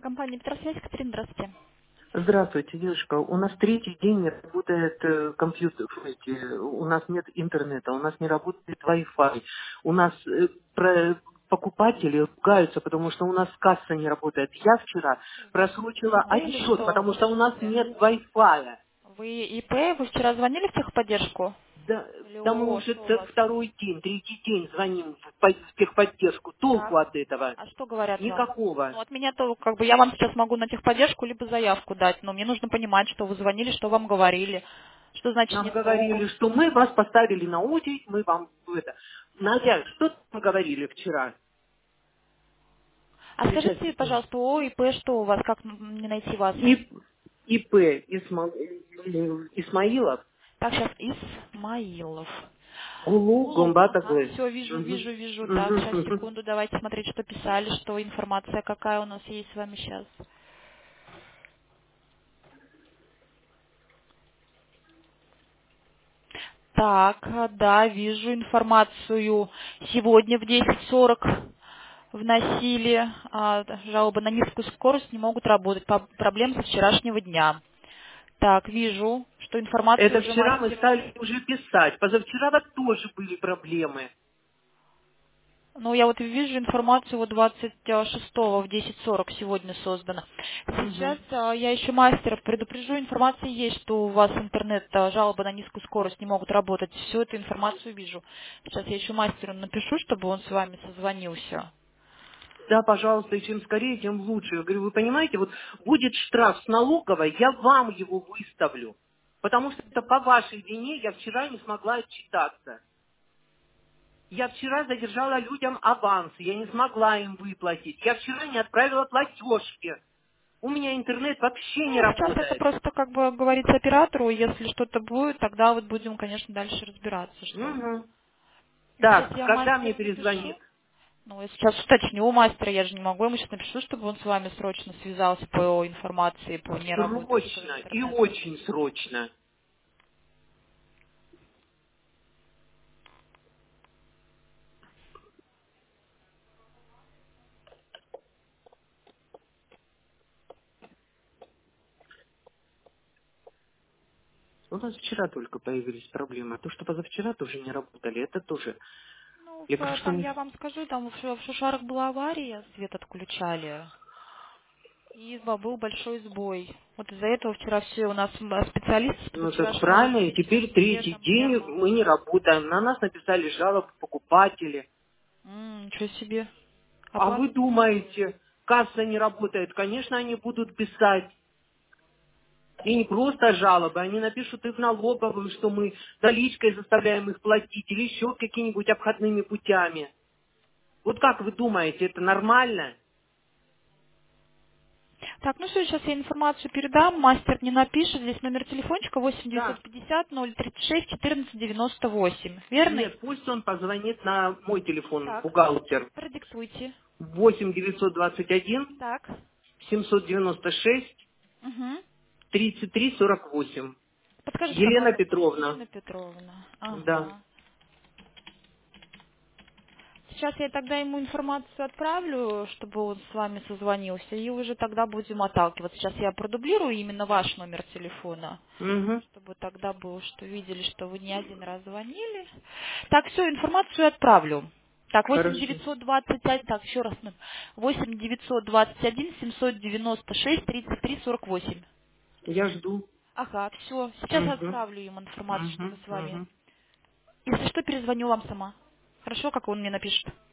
Компания Петросвязь, Катерина, здравствуйте. Здравствуйте, девушка. У нас третий день не работает компьютер. У нас нет интернета, у нас не работает Wi-Fi. У нас покупатели ругаются, потому что у нас касса не работает. Я вчера У вас просрочила ИП или отчет, что? потому что у нас Подождите. нет Wi-Fi. Вы ИП, вы вчера звонили в техподдержку? Да, Или да мы ООО, уже что у вас? второй день, третий день звоним в техподдержку. Толку Так. от этого А что говорят вам? никакого. Ну, от меня то, как бы, я вам сейчас могу на техподдержку либо заявку дать, но мне нужно понимать, что вы звонили, что вам говорили. Что значит Нам нет толку? говорили, что мы вас поставили на очередь, мы вам это. Надя, что мы говорили вчера? А Сейчас, скажите, секунду. пожалуйста, ООО, ИП, что у вас, как мне найти вас? ИП Исмаилов, Так, сейчас Исмаилов. Гулу Улу, ага, Гумбатаглы. все, вижу, Мгм. вижу, вижу. Так, сейчас, Мгм. секунду, давайте смотреть, что писали, что информация какая у нас есть с вами сейчас. Так, да, вижу информацию. Сегодня в 10:40 вносили жалобы на низкую скорость, не могут работать по проблем со вчерашнего дня. Так, вижу, что информацию Это уже вчера мы мастеру. стали уже писать. Позавчера вот тоже были проблемы. Ну, я вот вижу информацию вот 26-го в 10:40 сегодня создана. Сейчас Мгм. я еще мастера предупрежу, информация есть, что у вас интернет, жалобы на низкую скорость не могут работать. Всю эту информацию вижу. Сейчас я еще мастеру напишу, чтобы он с вами созвонился. Да, пожалуйста, и чем скорее, тем лучше. Я говорю, вы понимаете, вот будет штраф с налоговой, я вам его выставлю. Потому что это по вашей вине я вчера не смогла отчитаться. Я вчера задержала людям авансы, я не смогла им выплатить. Я вчера не отправила платежки. У меня интернет вообще не Ну, сейчас это работает. просто как бы говорится оператору, если что-то будет, тогда вот будем, конечно, дальше разбираться, что. Мгм. Сейчас Так, я когда мне мастеру напишу. перезвонит? Ну, я сейчас уточню у мастера, я же не могу, ему сейчас напишу, чтобы он с вами срочно связался по информации, по неработе Срочно вашего и интернета. очень срочно. У нас вчера только появились проблемы. А то, что позавчера тоже не работали, это тоже. Ну, Я просто там не... я вам скажу, там в Шушарах была авария, свет отключали, и был большой сбой. Вот из-за этого вчера все у нас специалисты с Ну, так позавчерашнего правильно, и времени все теперь третий светом день нервом. мы не работаем. На нас написали жалобы покупатели. Ничего себе. А вы Оплата не поступает. думаете, касса не работает? Конечно, они будут писать. И не просто жалобы, они напишут и в налоговую, что мы наличкой заставляем их платить или еще какими-нибудь обходными путями. Вот как вы думаете, это нормально? Так, ну все, сейчас я информацию передам, мастер не напишет, здесь номер телефончика восемь Да. девятьсот пятьдесят 036 14 98, верный? Нет, пусть он позвонит на мой телефон, Так, бухгалтер. продиктуйте. 8 921 Так, 796 угу. 3348. Подскажите, как вас Елена зовут? Петровна. Елена Петровна. Да. Ага. Сейчас я тогда ему информацию отправлю, чтобы он с вами созвонился, и уже тогда будем отталкиваться. Сейчас я продублирую именно ваш номер телефона, Угу. чтобы тогда было, что видели, что вы не один раз звонили. Так, все, информацию отправлю. Так, восемь Хорошо. девятьсот двадцать один, так, еще раз, 8 921 796 33 48. Я жду. Ага, все, сейчас Угу. отправлю ему информацию, Угу. чтобы с вами. Угу. Если что, перезвоню вам сама. Хорошо, как он мне напишет?